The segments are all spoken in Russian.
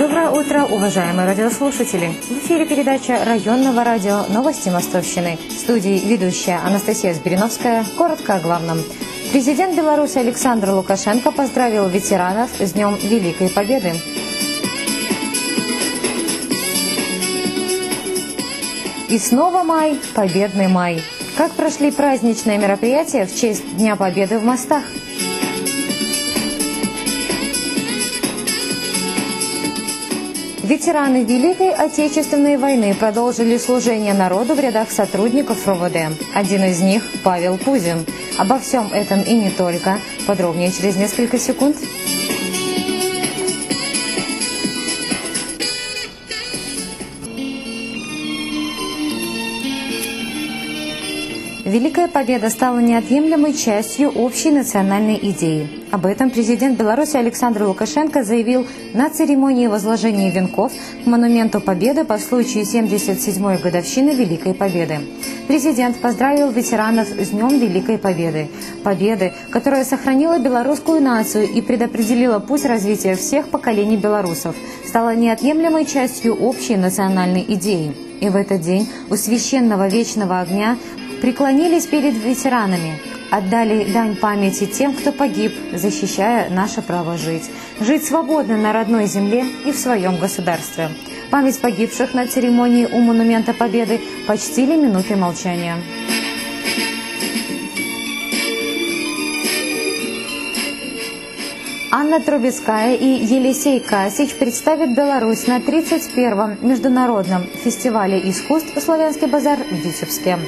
Доброе утро, уважаемые радиослушатели! В эфире передача районного радио «Новости Мостовщины». В студии ведущая Анастасия Збириновская. Коротко о главном. Президент Беларуси Александр Лукашенко поздравил ветеранов с Днем Великой Победы. И снова май, победный май. Как прошли праздничные мероприятия в честь Дня Победы в мостах? Ветераны Великой Отечественной войны продолжили служение народу в рядах сотрудников РОВД. Один из них – Павел Пузин. Обо всем этом и не только. Подробнее через несколько секунд. Великая Победа стала неотъемлемой частью общей национальной идеи. Об этом президент Беларуси Александр Лукашенко заявил на церемонии возложения венков к Монументу Победы по случаю 77-й годовщины Великой Победы. Президент поздравил ветеранов с Днем Великой Победы. Победы, которая сохранила белорусскую нацию и предопределила путь развития всех поколений белорусов, стала неотъемлемой частью общей национальной идеи. И в этот день у священного вечного огня преклонились перед ветеранами, отдали дань памяти тем, кто погиб, защищая наше право жить. Жить свободно на родной земле и в своем государстве. Память погибших на церемонии у Монумента Победы почтили минутой молчания. Анна Трубецкая и Елисей Касич представят Беларусь на 31-м международном фестивале искусств «Славянский базар» в Витебске.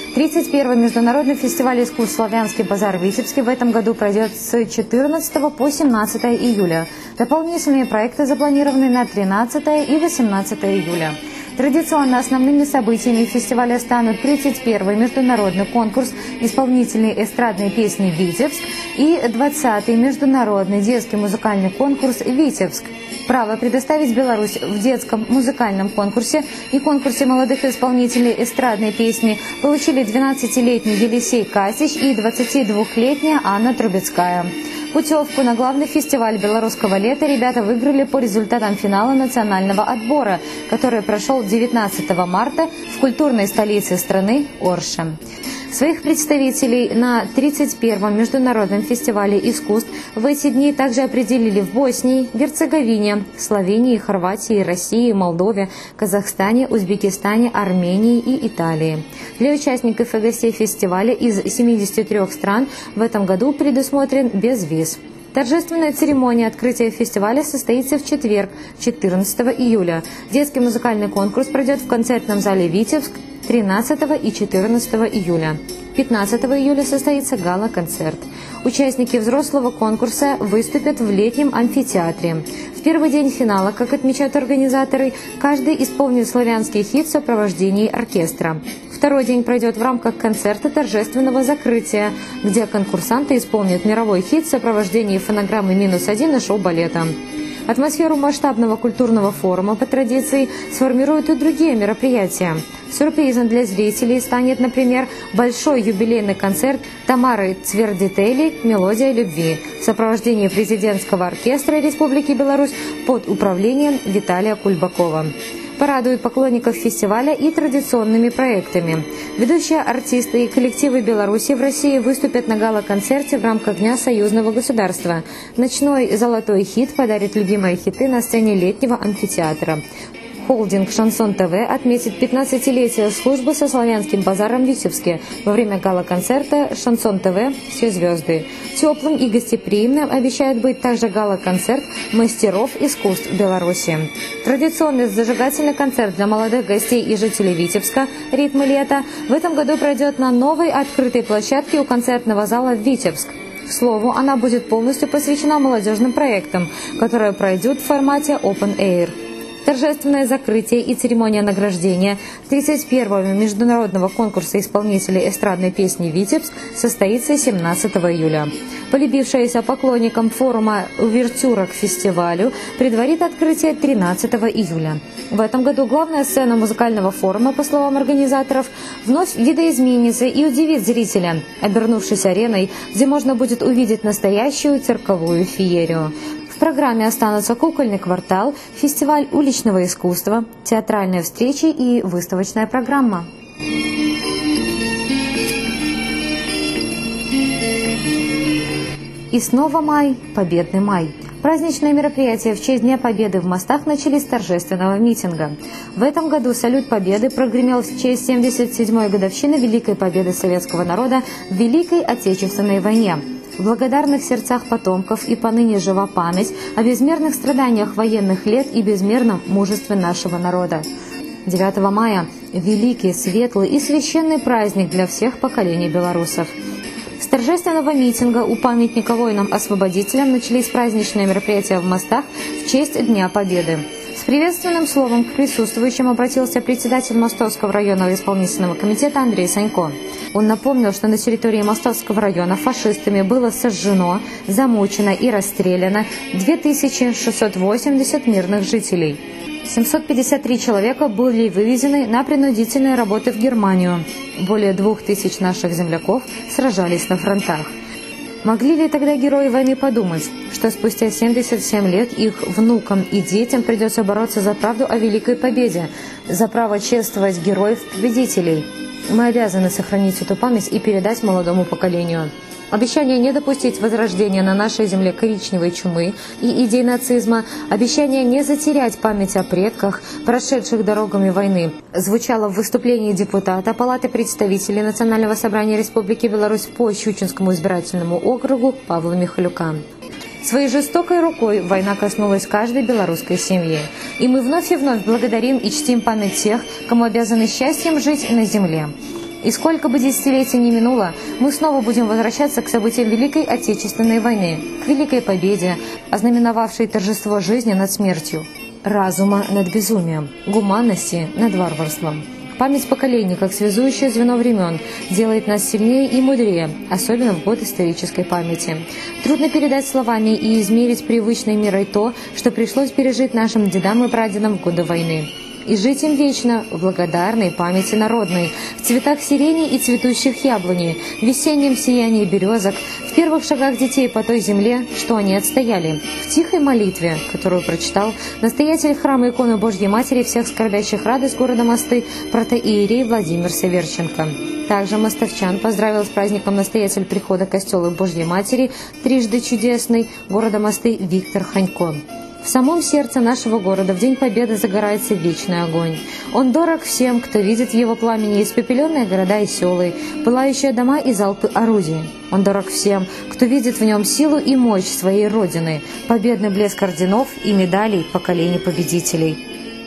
31-й международный фестиваль искусств «Славянский базар» в Витебске в этом году пройдет с 14 по 17 июля. Дополнительные проекты запланированы на 13 и 18 июля. Традиционно основными событиями фестиваля станут 31-й международный конкурс исполнительной эстрадной песни «Витебск» и 20-й международный детский музыкальный конкурс «Витебск». Право предоставить Беларусь в детском музыкальном конкурсе и конкурсе молодых исполнителей эстрадной песни получили 12-летний Елисей Касич и 22-летняя Анна Трубецкая. Путевку на главный фестиваль белорусского лета ребята выиграли по результатам финала национального отбора, который прошел 19 марта в культурной столице страны Орше. Своих представителей на 31-м международном фестивале искусств в эти дни также определили в Боснии, Герцеговине, Словении, Хорватии, России, Молдове, Казахстане, Узбекистане, Армении и Италии. Для участников и гостей фестиваля из 73 стран в этом году предусмотрен безвиз. Торжественная церемония открытия фестиваля состоится в четверг, 14 июля. Детский музыкальный конкурс пройдет в концертном зале «Витебск» 13 и 14 июля. 15 июля состоится гала-концерт. Участники взрослого конкурса выступят в летнем амфитеатре. В первый день финала, как отмечают организаторы, каждый исполнит славянский хит в сопровождении оркестра. Второй день пройдет в рамках концерта торжественного закрытия, где конкурсанты исполнят мировой хит в сопровождении фонограммы «-1» и шоу-балета. Атмосферу масштабного культурного форума по традиции сформируют и другие мероприятия. Сюрпризом для зрителей станет, например, большой юбилейный концерт Тамары Цвердители «Мелодия любви» в сопровождении президентского оркестра Республики Беларусь под управлением Виталия Кульбакова. Порадуют поклонников фестиваля и традиционными проектами. Ведущие артисты и коллективы Беларуси в России выступят на гала-концерте в рамках Дня союзного государства. Ночной «Золотой хит» подарит любимые хиты на сцене летнего амфитеатра. Холдинг «Шансон ТВ» отметит 15-летие службы со славянским базаром в Витебске. Во время гала-концерта «Шансон ТВ. Все звезды». Теплым и гостеприимным обещает быть также гала-концерт мастеров искусств Беларуси. Традиционный зажигательный концерт для молодых гостей и жителей Витебска «Ритмы лета» в этом году пройдет на новой открытой площадке у концертного зала «Витебск». К слову, она будет полностью посвящена молодежным проектам, которые пройдут в формате Open Air. Торжественное закрытие и церемония награждения 31-го международного конкурса исполнителей эстрадной песни «Витебск» состоится 17 июля. Полюбившаяся поклонникам форума «Увертюра» к фестивалю предварит открытие 13 июля. В этом году главная сцена музыкального форума, по словам организаторов, вновь видоизменится и удивит зрителя, обернувшись ареной, где можно будет увидеть настоящую цирковую феерию. В программе останутся кукольный квартал, фестиваль уличного искусства, театральные встречи и выставочная программа. И снова май, победный май. Праздничные мероприятия в честь Дня Победы в Мостах начались с торжественного митинга. В этом году салют Победы прогремел в честь 77-й годовщины Великой Победы советского народа в Великой Отечественной войне. В благодарных сердцах потомков и поныне жива память о безмерных страданиях военных лет и безмерном мужестве нашего народа. 9 мая – великий, светлый и священный праздник для всех поколений белорусов. С торжественного митинга у памятника воинам-освободителям начались праздничные мероприятия в Мостах в честь Дня Победы. С приветственным словом к присутствующим обратился председатель Мостовского районного исполнительного комитета Андрей Санько. Он напомнил, что на территории Мостовского района фашистами было сожжено, замучено и расстреляно 2680 мирных жителей. 753 человека были вывезены на принудительные работы в Германию. Более 2000 наших земляков сражались на фронтах. Могли ли тогда герои войны подумать, что спустя 77 лет их внукам и детям придется бороться за правду о Великой Победе, за право чествовать героев-победителей? Мы обязаны сохранить эту память и передать молодому поколению. Обещание не допустить возрождения на нашей земле коричневой чумы и идей нацизма, обещание не затерять память о предках, прошедших дорогами войны, звучало в выступлении депутата Палаты представителей Национального собрания Республики Беларусь по Щучинскому избирательному округу Павла Михалюка. Своей жестокой рукой война коснулась каждой белорусской семьи. И мы вновь благодарим и чтим память тех, кому обязаны счастьем жить на земле. И сколько бы десятилетий ни минуло, мы снова будем возвращаться к событиям Великой Отечественной войны, к Великой Победе, ознаменовавшей торжество жизни над смертью, разума над безумием, гуманности над варварством. Память поколений, как связующее звено времен, делает нас сильнее и мудрее, особенно в год исторической памяти. Трудно передать словами и измерить привычной мерой то, что пришлось пережить нашим дедам и прадедам в годы войны. И жить им вечно в благодарной памяти народной, в цветах сирени и цветущих яблони, в весеннем сиянии березок, в первых шагах детей по той земле, что они отстояли, в тихой молитве, которую прочитал настоятель храма иконы Божьей Матери всех скорбящих радость города Мосты протоиерей Владимир Северченко. Также мостовчан поздравил с праздником настоятель прихода костела Божьей Матери трижды чудесный города Мосты Виктор Ханько. В самом сердце нашего города в День Победы загорается вечный огонь. Он дорог всем, кто видит в его пламени испепеленные города и селы, пылающие дома и залпы орудий. Он дорог всем, кто видит в нем силу и мощь своей Родины, победный блеск орденов и медалей поколений победителей.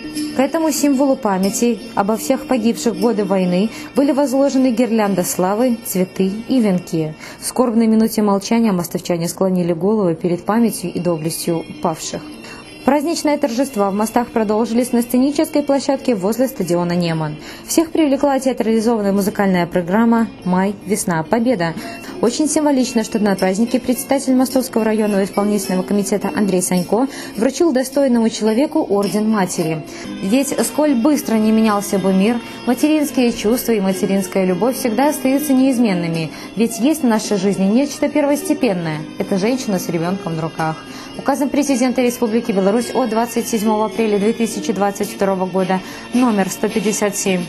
К этому символу памяти обо всех погибших в годы войны были возложены гирлянда славы, цветы и венки. В скорбной минуте молчания мостовчане склонили головы перед памятью и доблестью павших. Праздничные торжества в Мостах продолжились на сценической площадке возле стадиона «Неман». Всех привлекла театрализованная музыкальная программа «Май, весна, победа». Очень символично, что на празднике председатель Мостовского районного исполнительного комитета Андрей Санько вручил достойному человеку орден матери. Ведь сколь быстро не менялся бы мир, материнские чувства и материнская любовь всегда остаются неизменными. Ведь есть в нашей жизни нечто первостепенное – это женщина с ребенком на руках. Указом президента Республики Беларусь от 27 апреля 2022 года номер 157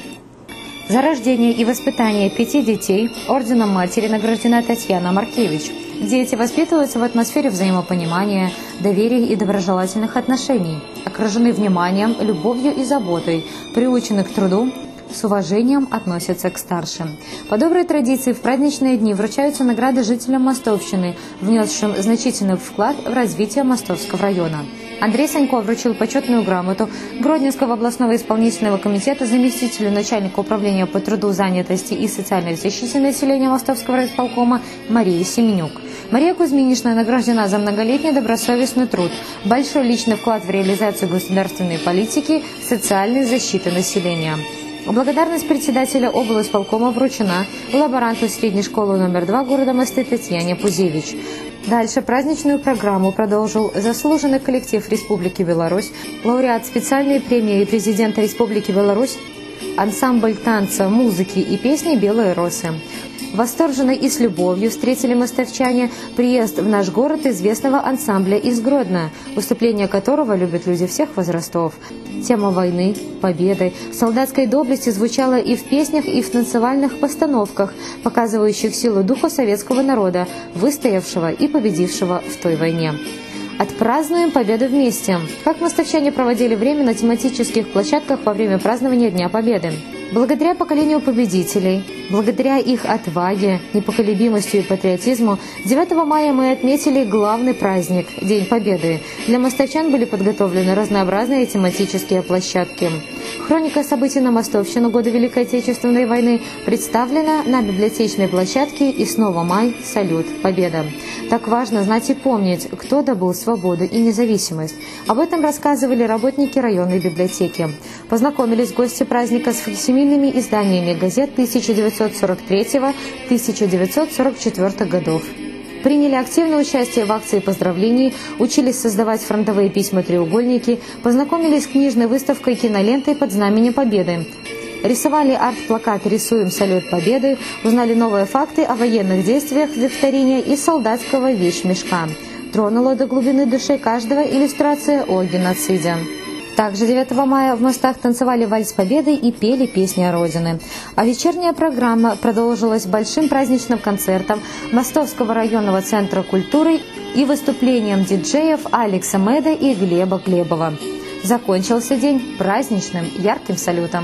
за рождение и воспитание 5 детей орденом матери награждена Татьяна Маркевич. Дети воспитываются в атмосфере взаимопонимания, доверия и доброжелательных отношений, окружены вниманием, любовью и заботой, приучены к труду, с уважением относятся к старшим. По доброй традиции в праздничные дни вручаются награды жителям Мостовщины, внесшим значительный вклад в развитие Мостовского района. Андрей Санько вручил почетную грамоту Гродненского областного исполнительного комитета заместителю начальника управления по труду, занятости и социальной защите населения Мостовского райисполкома Марии Семенюк. Мария Кузьминична награждена за многолетний добросовестный труд, большой личный вклад в реализацию государственной политики, социальной защиты населения. Благодарность председателя облисполкома вручена лаборанту средней школы номер 2 города Мосты Татьяне Пузевич. Дальше праздничную программу продолжил заслуженный коллектив Республики Беларусь, лауреат специальной премии президента Республики Беларусь, ансамбль танца, музыки и песни «Белые росы». Восторженно и с любовью встретили мостовчане приезд в наш город известного ансамбля из Гродно, выступления которого любят люди всех возрастов. Тема войны, победы, солдатской доблести звучала и в песнях, и в танцевальных постановках, показывающих силу духа советского народа, выстоявшего и победившего в той войне. Отпразднуем победу вместе. Как мостовчане проводили время на тематических площадках во время празднования Дня Победы. Благодаря поколению победителей, благодаря их отваге, непоколебимости и патриотизму, 9 мая мы отметили главный праздник – День Победы. Для мостовчан были подготовлены разнообразные тематические площадки. Хроника событий на Мостовщину года Великой Отечественной войны представлена на библиотечной площадке «И снова май. Салют. Победа». Так важно знать и помнить, кто добыл свободу и независимость. Об этом рассказывали работники районной библиотеки. Познакомились гости праздника с факсимильными изданиями газет 1943-1944 годов. Приняли активное участие в акции поздравлений, учились создавать фронтовые письма-треугольники, познакомились с книжной выставкой кинолентой под знаменем Победы. Рисовали арт-плакат «Рисуем салют Победы», узнали новые факты о военных действиях в викторине из солдатского вещмешка. Тронула до глубины души каждого иллюстрация о геноциде. Также 9 мая в мостах танцевали вальс Победы и пели песни о Родины. А вечерняя программа продолжилась большим праздничным концертом Мостовского районного центра культуры и выступлением диджеев Алекса Меда и Глеба Глебова. Закончился день праздничным ярким салютом.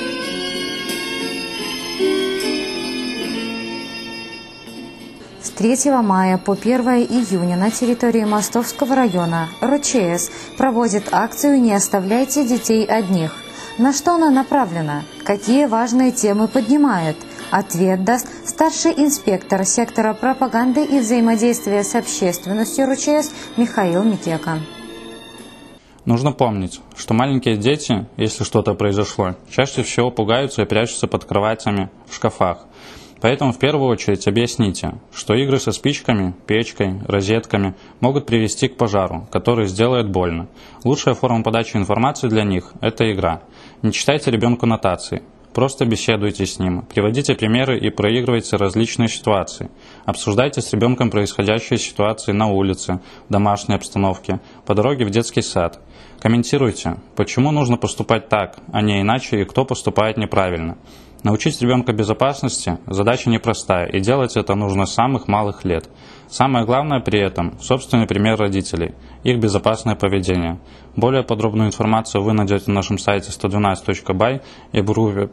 С 3 мая по 1 июня на территории Мостовского района РЧС проводит акцию «Не оставляйте детей одних». На что она направлена? Какие важные темы поднимает? Ответ даст старший инспектор сектора пропаганды и взаимодействия с общественностью РЧС Михаил Микека. Нужно помнить, что маленькие дети, если что-то произошло, чаще всего пугаются и прячутся под кроватями, в шкафах. Поэтому в первую очередь объясните, что игры со спичками, печкой, розетками могут привести к пожару, который сделает больно. Лучшая форма подачи информации для них – это игра. Не читайте ребенку нотации, просто беседуйте с ним, приводите примеры и проигрывайте различные ситуации. Обсуждайте с ребенком происходящие ситуации на улице, в домашней обстановке, по дороге в детский сад. Комментируйте, почему нужно поступать так, а не иначе, и кто поступает неправильно. Научить ребенка безопасности – задача непростая, и делать это нужно с самых малых лет. Самое главное при этом – собственный пример родителей, их безопасное поведение. Более подробную информацию вы найдете на нашем сайте 112.by и в группе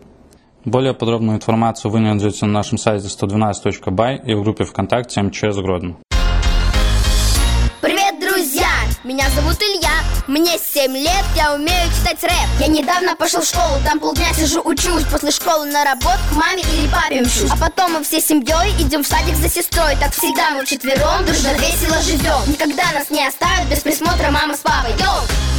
и в группе ВКонтакте МЧС Гродно. Привет, друзья! Меня зовут Илья, мне 7 лет, я умею читать рэп. Я недавно пошел в школу, там полдня сижу, учусь. После школы на работу к маме или папе мчусь. А потом мы все семьей идем в садик за сестрой. Так всегда мы вчетвером дружно весело живем. Никогда нас не оставят без присмотра мама с папой. Йоу!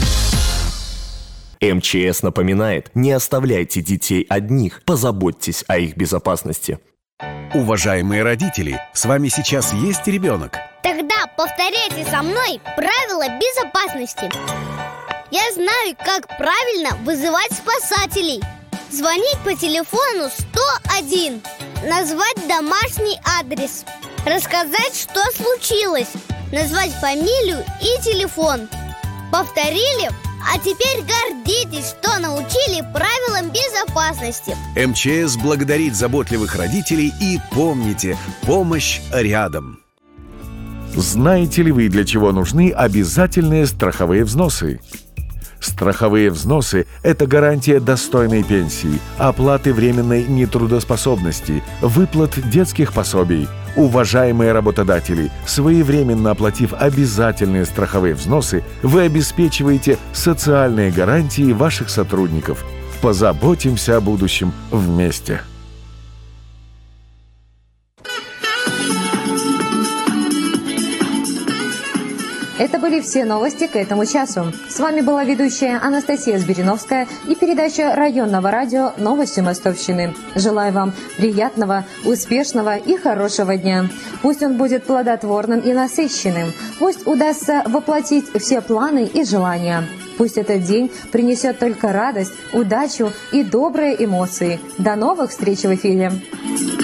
МЧС напоминает: не оставляйте детей одних, позаботьтесь о их безопасности. Уважаемые родители, с вами сейчас есть ребенок? Тогда повторяйте со мной правила безопасности. Я знаю, как правильно вызывать спасателей. Звонить по телефону 101. Назвать домашний адрес. Рассказать, что случилось. Назвать фамилию и телефон. Повторили? А теперь гордитесь, что научили правилам безопасности. МЧС благодарит заботливых родителей и помните, помощь рядом. Знаете ли вы, для чего нужны обязательные страховые взносы? Страховые взносы – это гарантия достойной пенсии, оплаты временной нетрудоспособности, выплат детских пособий. Уважаемые работодатели, своевременно оплатив обязательные страховые взносы, вы обеспечиваете социальные гарантии ваших сотрудников. Позаботимся о будущем вместе. Это были все новости к этому часу. С вами была ведущая Анастасия Збириновская и передача районного радио «Новости Мостовщины». Желаю вам приятного, успешного и хорошего дня. Пусть он будет плодотворным и насыщенным. Пусть удастся воплотить все планы и желания. Пусть этот день принесет только радость, удачу и добрые эмоции. До новых встреч в эфире!